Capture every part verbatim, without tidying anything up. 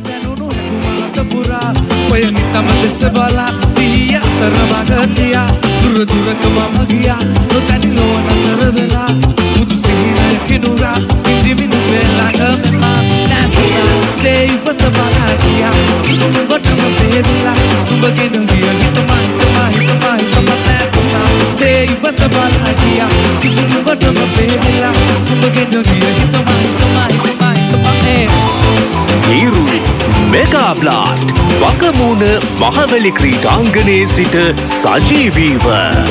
දැනුණු හැඟුමකට පුරා ඔය නිතම දෙස බලා සිහිය අතරමඟතියා දුර දුරක මම ගියා නොතැනි ලොව නතර වෙලා මුදු සිහිනය කිනුරා ඉදිමිනු වෙලා ගමෙමා නැසුනා සේයිපත බලා ගියා නුඹටම පෙරලා නුඹගෙන ගිය හිතමයි තමයි තමයි තමයි නැසුනා සේයිපත බලා ගියා නුඹටම පෙරලා නුඹගෙන ගිය හිතමයි තමයි තමයි තමයි හිරුයි මෙගා බ්ලාස්ට් වගමුණ මහවැලි ක්‍රීඩාංගණයේ සිට සජීවීව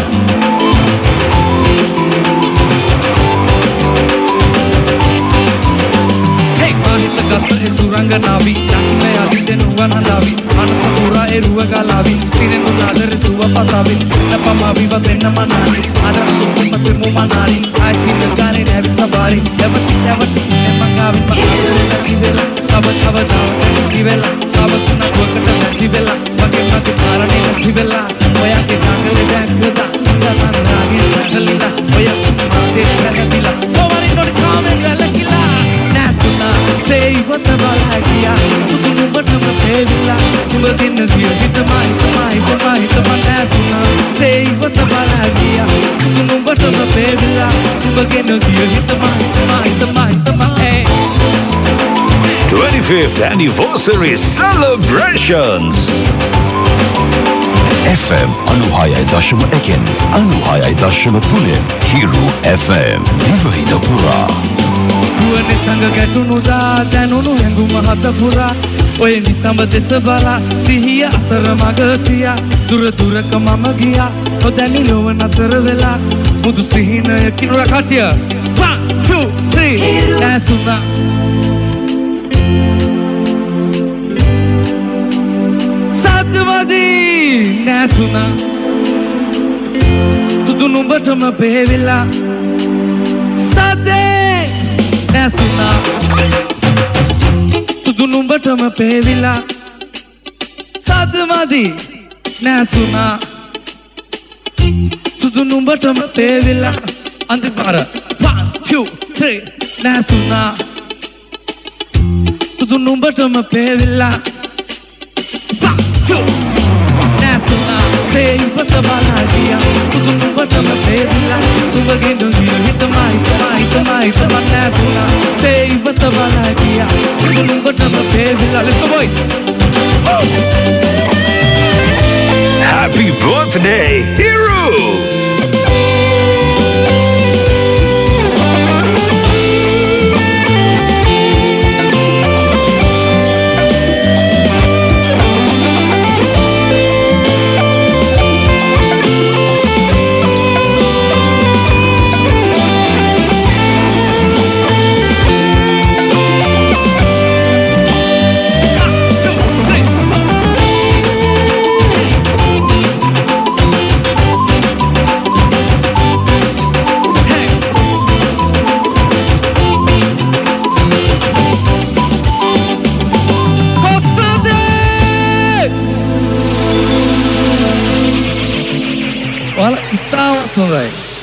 ගත සුරංගනාවි චකිමේ අදිදෙන වනලාවි මනස පුරා එරුව ගලාවි සිනෙන්දු නාදර සුව පතාවි නපමාවි වදෙන්න මනාලි අර තුම්පත මුමනාලි ආයිතින ගානේ නැවි සබාරි එවටි එවටි නෙමංගාවි මහදෙර නැති වෙලා තව තව දාවට නැති වෙලා තව තුන දුවකට නැති වෙලා මගේ මගේ පාරණේ නැති වෙලා ඔයාගේ ගඟලේ දැක්කදා ඉඳන් රාගේ නැගලිලා ඔය මාගේ නැතිලා කොවරි කොටි කාමෙන් ගලකිලා නැසුනා සේයිපත බලා ගියා නුඹටම පෙරලා නුඹගෙන ගිය හිතමයි තමයි තමයි තමයි නැසුනා සේයිපත බලා ගියා නුඹටම පෙරලා නුඹගෙන ගිය හිතමයි තමයි තමයි තමයි twenty-fifth anniversary celebrations F M අනුහයයි දශම එකෙන් අනුහයයි දශම තුනෙන් හිරු F M විවහිත පුරා දුවනේ සංග ගැටුණු දා දැනුණු හැඟුම හත පුරා ඔය නිතම දෙස බලා සිහිය අතර මඟ තියා දුර දුරක මම ගියා නොදැනි ලොව නතර වෙලා මුදු සිහිනය කිනුර කටිය one two three නැසුනා සත්‍යවදී නැසුනා තුදු නුඹටම පෙවිලා සතේ නැසුනා තුදු නුඹටම පෙවිලා සත්‍යවදී නැසුනා තුදු නුඹටම පෙවිලා අන්තිපාර one two three නැසුනා තුදු නුඹටම පෙවිලා නැසුනා සේයිපත බලා ගියා තුදු නුඹටම පෙරලා නුඹගෙන ගිය හිතමයි තමයි තමයි තමයි නැසුනා සේයිපත බලා ගියා තුදු නුඹටම පෙරලා let's go boys oh! Happy birthday Hiru Olha, e tal, Sonrai.